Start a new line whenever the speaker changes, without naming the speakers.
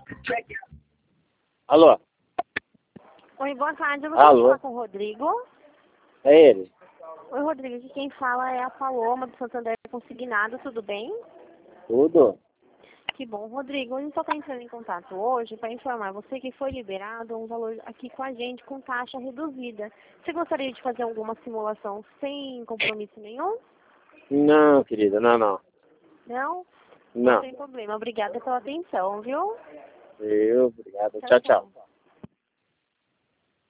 Alô?
Oi, boa tarde. Eu gostaria de falar com o Rodrigo.
É ele?
Oi, Rodrigo. Aqui quem fala é a Paloma do Santander Consignado. Tudo bem?
Tudo?
Que bom, Rodrigo. A gente só está entrando em contato hoje para informar você que foi liberado um valor aqui com a gente com taxa reduzida. Você gostaria de fazer alguma simulação sem compromisso nenhum?
Não, querida, não.
Não? Não
Não.
tem problema. Obrigada pela atenção, viu?
Eu, obrigado.
Tchau,
Tchau, tchau.
tchau.